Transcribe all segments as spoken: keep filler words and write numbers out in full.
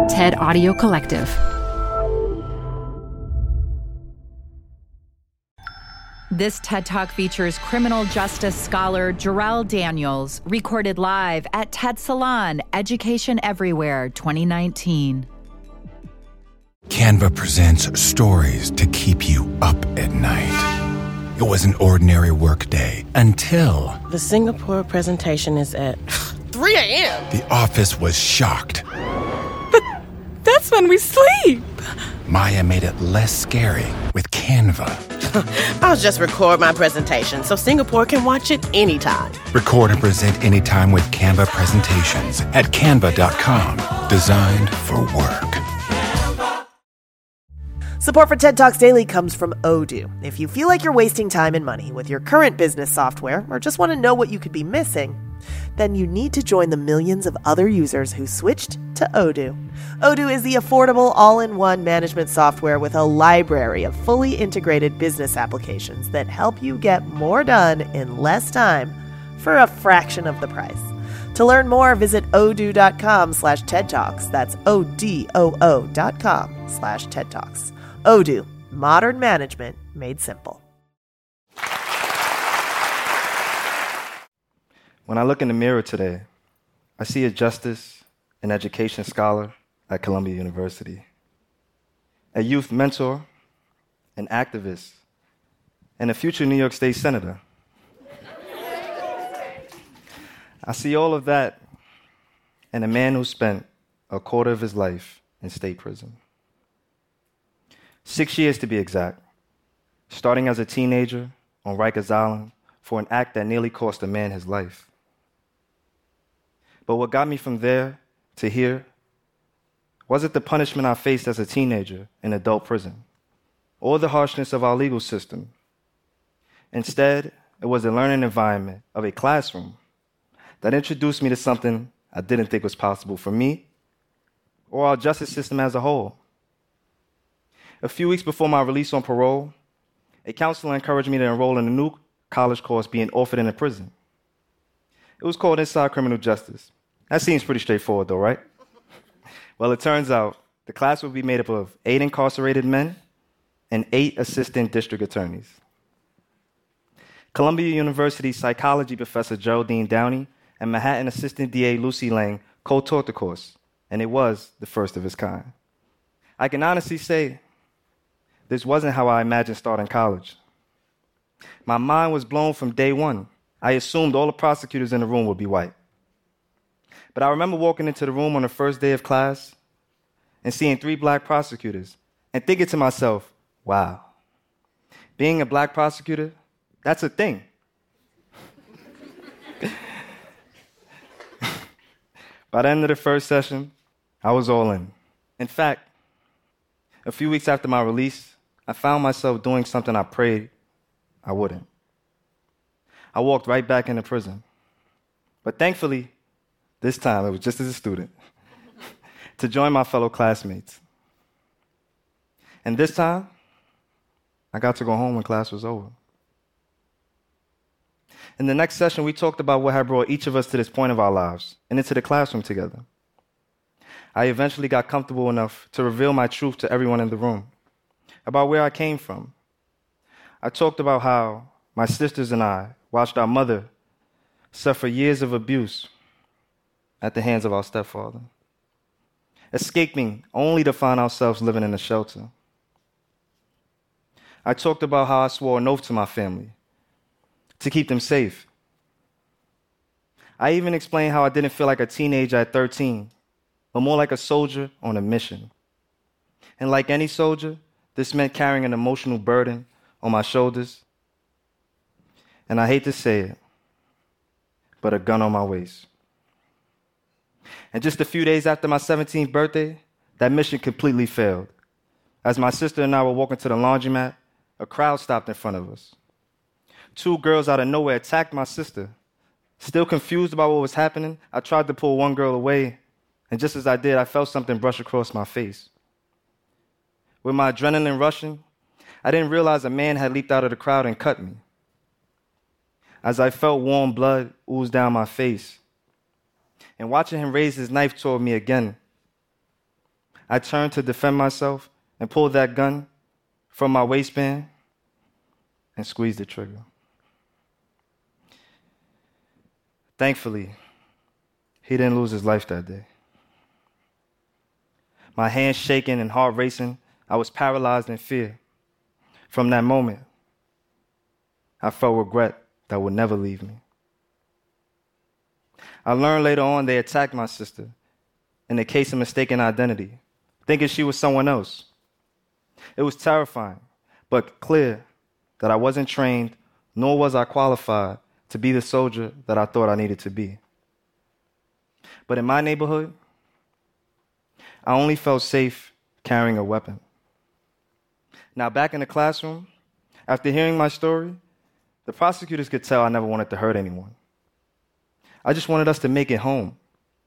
TED Audio Collective. This TED Talk features criminal justice scholar Jarrell Daniels, recorded live at TED Salon Education Everywhere twenty nineteen. Canva presents stories to keep you up at night. It was an ordinary workday until... The Singapore presentation is at three a.m. The office was shocked. But that's when we sleep. Maya made it less scary with Canva. I'll just record my presentation so Singapore can watch it anytime. Record and present anytime with Canva presentations at canva dot com. Designed for work. Support for TED Talks Daily comes from Odoo. If you feel like you're wasting time and money with your current business software or just want to know what you could be missing, then you need to join the millions of other users who switched to Odoo. Odoo is the affordable all-in-one management software with a library of fully integrated business applications that help you get more done in less time for a fraction of the price. To learn more, visit odoo.com slash TED Talks. That's O-D-O-O dot com slash TED Talks. Odoo, modern management made simple. When I look in the mirror today, I see a justice and education scholar at Columbia University, a youth mentor, an activist, and a future New York State Senator. I see all of that in a man who spent a quarter of his life in state prison. Six years to be exact, starting as a teenager on Rikers Island for an act that nearly cost a man his life. But what got me from there to here wasn't the punishment I faced as a teenager in adult prison, or the harshness of our legal system. Instead, it was the learning environment of a classroom that introduced me to something I didn't think was possible for me or our justice system as a whole. A few weeks before my release on parole, a counselor encouraged me to enroll in a new college course being offered in a prison. It was called Inside Criminal Justice. That seems pretty straightforward, though, right? Well, it turns out the class will be made up of eight incarcerated men and eight assistant district attorneys. Columbia University psychology professor Geraldine Downey and Manhattan assistant D A Lucy Lang co-taught the course, and it was the first of its kind. I can honestly say this wasn't how I imagined starting college. My mind was blown from day one. I assumed all the prosecutors in the room would be white. But I remember walking into the room on the first day of class and seeing three black prosecutors and thinking to myself, wow, being a black prosecutor, that's a thing. By the end of the first session, I was all in. In fact, a few weeks after my release, I found myself doing something I prayed I wouldn't. I walked right back into prison. But thankfully, this time it was just as a student, to join my fellow classmates. And this time, I got to go home when class was over. In the next session, we talked about what had brought each of us to this point of our lives and into the classroom together. I eventually got comfortable enough to reveal my truth to everyone in the room about where I came from. I talked about how my sisters and I watched our mother suffer years of abuse at the hands of our stepfather, escaping only to find ourselves living in a shelter. I talked about how I swore an oath to my family to keep them safe. I even explained how I didn't feel like a teenager at thirteen, but more like a soldier on a mission. And like any soldier, this meant carrying an emotional burden on my shoulders. And I hate to say it, but a gun on my waist. And just a few days after my seventeenth birthday, that mission completely failed. As my sister and I were walking to the laundromat, a crowd stopped in front of us. Two girls out of nowhere attacked my sister. Still confused about what was happening, I tried to pull one girl away, and just as I did, I felt something brush across my face. With my adrenaline rushing, I didn't realize a man had leaped out of the crowd and cut me. As I felt warm blood ooze down my face, and watching him raise his knife toward me again, I turned to defend myself and pulled that gun from my waistband and squeezed the trigger. Thankfully, he didn't lose his life that day. My hands shaking and heart racing, I was paralyzed in fear. From that moment, I felt regret that would never leave me. I learned later on they attacked my sister in a case of mistaken identity, thinking she was someone else. It was terrifying, but clear that I wasn't trained, nor was I qualified to be the soldier that I thought I needed to be. But in my neighborhood, I only felt safe carrying a weapon. Now, back in the classroom, after hearing my story, the prosecutors could tell I never wanted to hurt anyone. I just wanted us to make it home.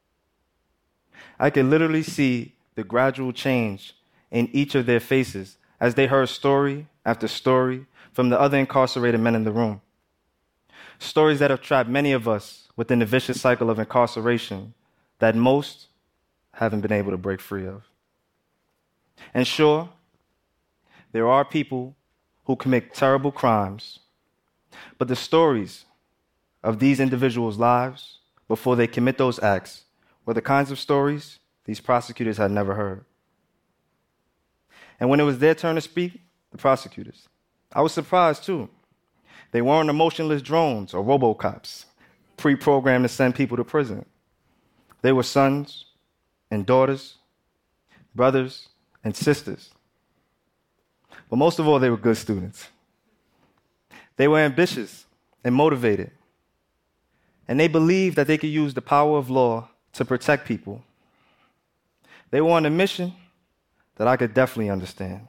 I could literally see the gradual change in each of their faces as they heard story after story from the other incarcerated men in the room. Stories that have trapped many of us within the vicious cycle of incarceration that most haven't been able to break free of. And sure, there are people who commit terrible crimes, but the stories of these individuals' lives before they commit those acts were the kinds of stories these prosecutors had never heard. And when it was their turn to speak, the prosecutors, I was surprised too. They weren't emotionless drones or robocops pre-programmed to send people to prison. They were sons and daughters, brothers and sisters. But most of all, they were good students. They were ambitious and motivated, and they believed that they could use the power of law to protect people. They were on a mission that I could definitely understand.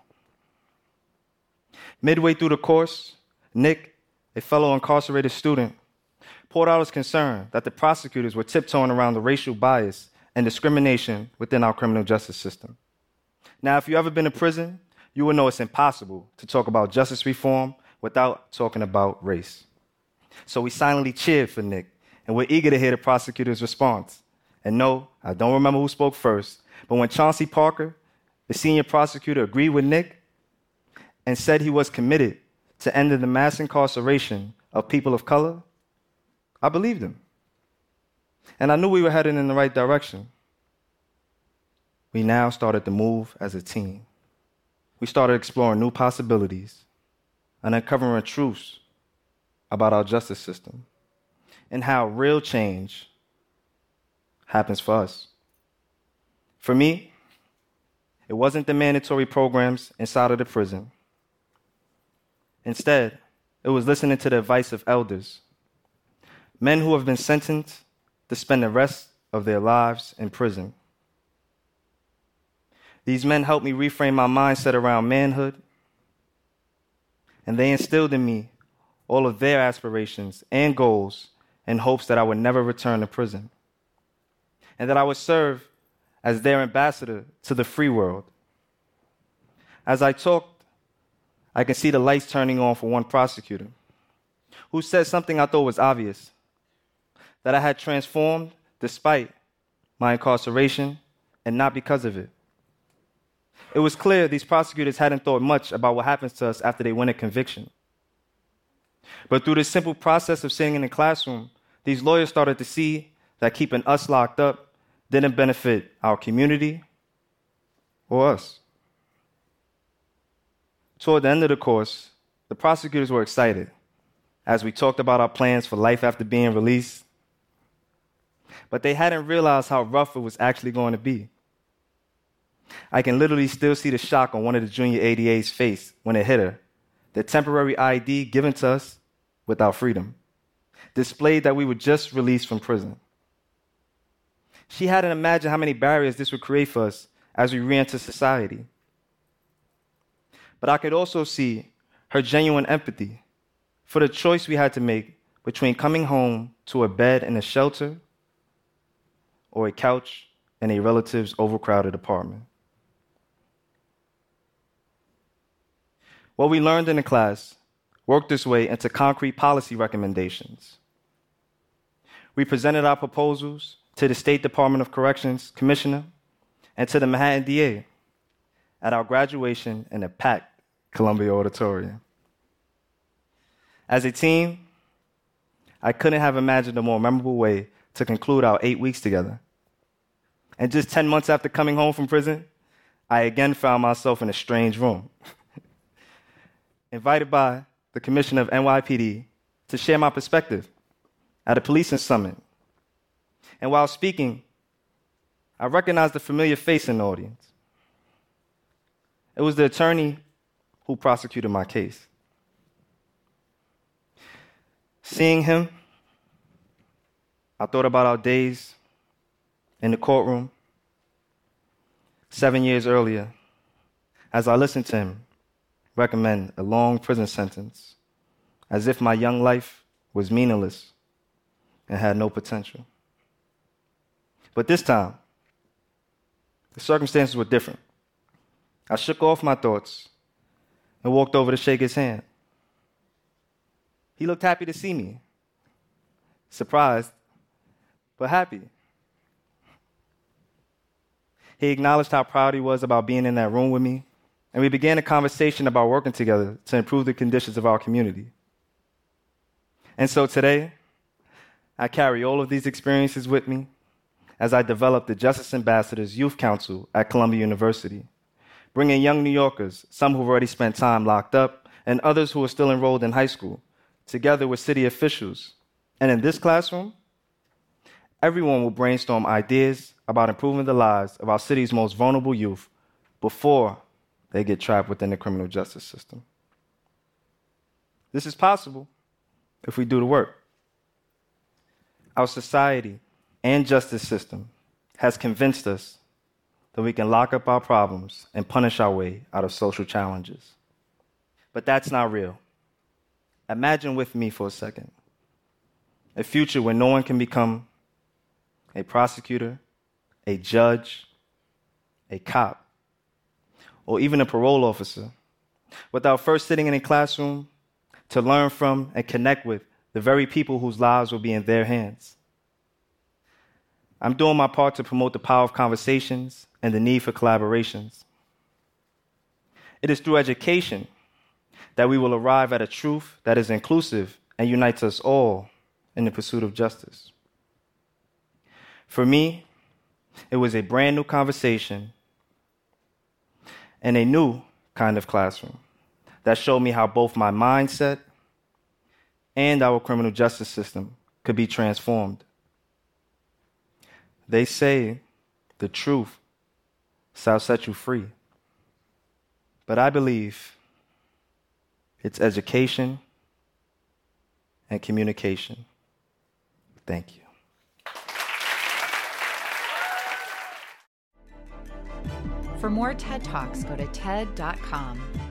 Midway through the course, Nick, a fellow incarcerated student, poured out his concern that the prosecutors were tiptoeing around the racial bias and discrimination within our criminal justice system. Now, if you've ever been to prison, you will know it's impossible to talk about justice reform without talking about race. So we silently cheered for Nick, and we're eager to hear the prosecutor's response. And no, I don't remember who spoke first, but when Chauncey Parker, the senior prosecutor, agreed with Nick and said he was committed to ending the mass incarceration of people of color, I believed him. And I knew we were heading in the right direction. We now started to move as a team. We started exploring new possibilities and uncovering truths about our justice system and how real change happens for us. For me, it wasn't the mandatory programs inside of the prison. Instead, it was listening to the advice of elders, men who have been sentenced to spend the rest of their lives in prison. These men helped me reframe my mindset around manhood, and they instilled in me all of their aspirations and goals in hopes that I would never return to prison, and that I would serve as their ambassador to the free world. As I talked, I could see the lights turning on for one prosecutor, who said something I thought was obvious, that I had transformed despite my incarceration and not because of it. It was clear these prosecutors hadn't thought much about what happens to us after they win a conviction. But through this simple process of sitting in the classroom, these lawyers started to see that keeping us locked up didn't benefit our community or us. Toward the end of the course, the prosecutors were excited as we talked about our plans for life after being released. But they hadn't realized how rough it was actually going to be. I can literally still see the shock on one of the junior A D A's face when it hit her. The temporary I D given to us without freedom displayed that we were just released from prison. She hadn't imagined how many barriers this would create for us as we re-enter society. But I could also see her genuine empathy for the choice we had to make between coming home to a bed in a shelter or a couch in a relative's overcrowded apartment. What we learned in the class worked its way into concrete policy recommendations. We presented our proposals to the State Department of Corrections Commissioner and to the Manhattan D A. at our graduation in a packed Columbia Auditorium. As a team, I couldn't have imagined a more memorable way to conclude our eight weeks together. And just ten months after coming home from prison, I again found myself in a strange room, invited by the Commissioner of N Y P D to share my perspective at a policing summit. And while speaking, I recognized a familiar face in the audience. It was the attorney who prosecuted my case. Seeing him, I thought about our days in the courtroom seven years earlier as I listened to him recommend a long prison sentence as if my young life was meaningless and had no potential. But this time, the circumstances were different. I shook off my thoughts and walked over to shake his hand. He looked happy to see me, surprised, but happy. He acknowledged how proud he was about being in that room with me, and we began a conversation about working together to improve the conditions of our community. And so today, I carry all of these experiences with me as I develop the Justice Ambassadors Youth Council at Columbia University, bringing young New Yorkers, some who've already spent time locked up, and others who are still enrolled in high school, together with city officials. And in this classroom, everyone will brainstorm ideas about improving the lives of our city's most vulnerable youth before they get trapped within the criminal justice system. This is possible if we do the work. Our society and justice system has convinced us that we can lock up our problems and punish our way out of social challenges. But that's not real. Imagine with me for a second a future where no one can become a prosecutor, a judge, a cop, or even a parole officer without first sitting in a classroom to learn from and connect with the very people whose lives will be in their hands. I'm doing my part to promote the power of conversations and the need for collaborations. It is through education that we will arrive at a truth that is inclusive and unites us all in the pursuit of justice. For me, it was a brand new conversation and a new kind of classroom that showed me how both my mindset and our criminal justice system could be transformed. They say the truth shall set you free. But I believe it's education and communication. Thank you. For more TED Talks, go to T E D dot com.